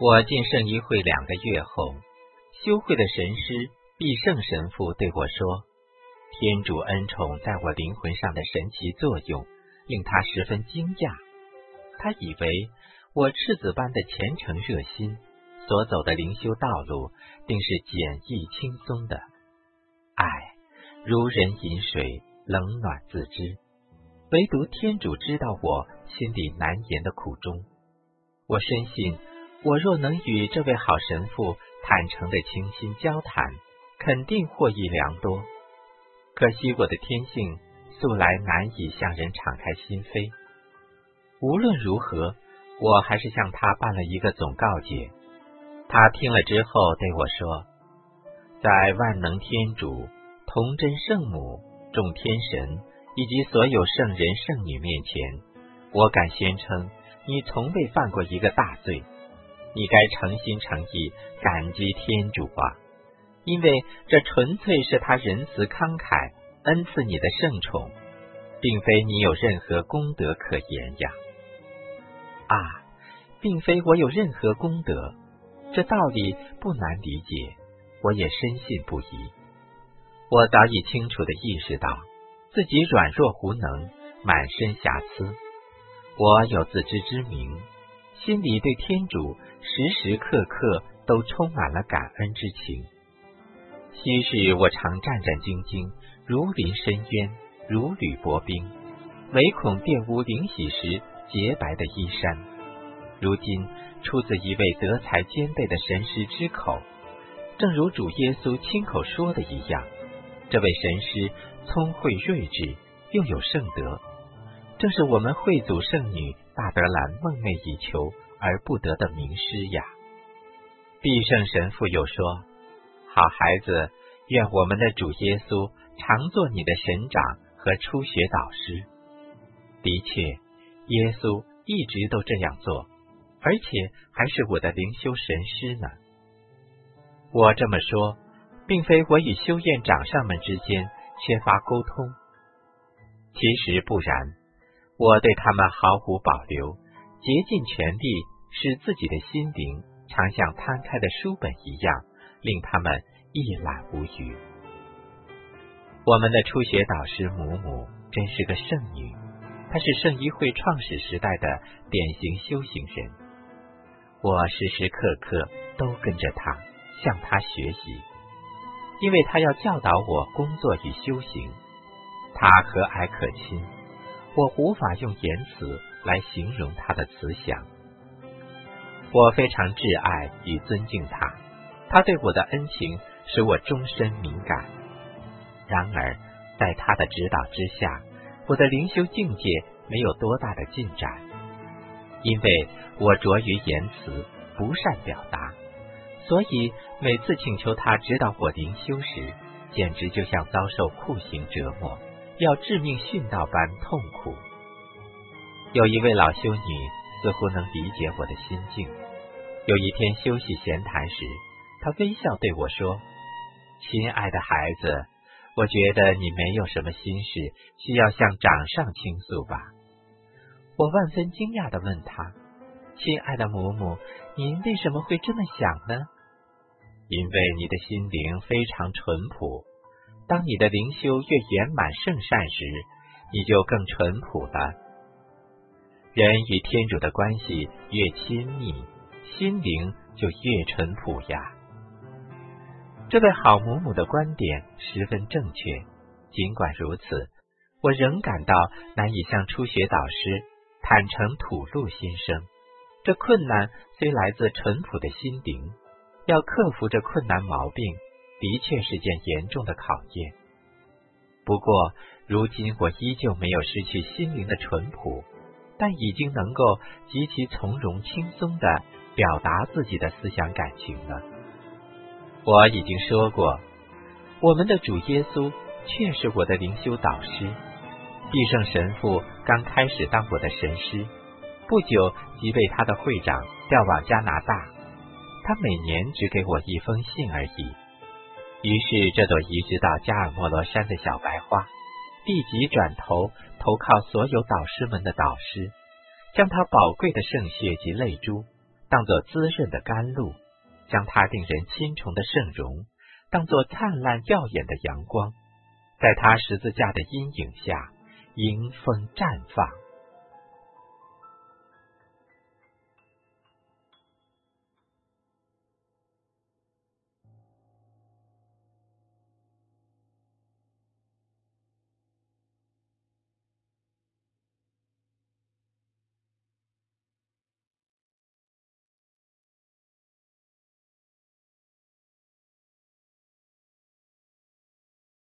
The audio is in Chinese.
我进圣医会2个月后，修会的神师必胜神父对我说，天主恩宠在我灵魂上的神奇作用令他十分惊讶。他以为我赤子般的虔诚热心所走的灵修道路定是简易轻松的。爱如人饮水，冷暖自知，唯独天主知道我心里难言的苦衷。我深信，我若能与这位好神父坦诚的倾心交谈，肯定获益良多。可惜我的天性素来难以向人敞开心扉。无论如何，我还是向他办了一个总告解。他听了之后对我说，在万能天主、童真圣母、众天神以及所有圣人圣女面前，我敢宣称你从未犯过一个大罪。你该诚心诚意感激天主啊，因为这纯粹是他仁慈慷慨恩赐你的圣宠，并非你有任何功德可言呀。并非我有任何功德，这道理不难理解，我也深信不疑。我早已清楚地意识到自己软弱无能，满身瑕疵。我有自知之明，心里对天主时时刻刻都充满了感恩之情。昔日我常战战兢兢，如临深渊，如履薄冰，唯恐玷污灵洗时洁白的衣衫。如今出自一位德才兼备的神师之口，正如主耶稣亲口说的一样，这位神师聪慧睿智，又有圣德，正是我们会祖圣女大德兰梦寐以求而不得的名师呀。必胜神父又说，好孩子，愿我们的主耶稣常做你的神长和初学导师。的确，耶稣一直都这样做，而且还是我的灵修神师呢。我这么说，并非我与修院长上们之间缺乏沟通，其实不然，我对他们毫无保留，竭尽全力使自己的心灵常像摊开的书本一样，令他们一览无余。我们的初学导师母母真是个圣女，她是圣医会创始时代的典型修行人。我时时刻刻都跟着她，向她学习，因为她要教导我工作与修行。她和蔼可亲，我无法用言辞来形容她的慈祥。我非常挚爱与尊敬她，她对我的恩情使我终身敏感。然而在她的指导之下，我的灵修境界没有多大的进展，因为我拙于言辞，不善表达，所以每次请求他指导我灵修时，简直就像遭受酷刑折磨，要致命殉道般痛苦。有一位老修女似乎能理解我的心境。有一天休息闲谈时，她微笑对我说，亲爱的孩子，我觉得你没有什么心事需要向长上倾诉吧。我万分惊讶地问他，亲爱的母母，您为什么会这么想呢？因为你的心灵非常淳朴，当你的灵修越圆满圣善时，你就更淳朴了。人与天主的关系越亲密，心灵就越淳朴呀。这位好母母的观点十分正确，尽管如此，我仍感到难以向初学导师坦诚吐露心声。这困难虽来自淳朴的心灵，要克服这困难毛病，的确是件严重的考验。不过，如今我依旧没有失去心灵的淳朴，但已经能够极其从容轻松地表达自己的思想感情了。我已经说过，我们的主耶稣确是我的灵修导师。必胜神父刚开始当我的神师，不久即被他的会长调往加拿大，他每年只给我一封信而已。于是这朵移植到加尔默罗山的小白花立即转头投靠所有导师们的导师，将他宝贵的圣血及泪珠当作滋润的甘露，将他令人亲崇的圣容当作灿烂耀眼的阳光，在他十字架的阴影下迎风绽放。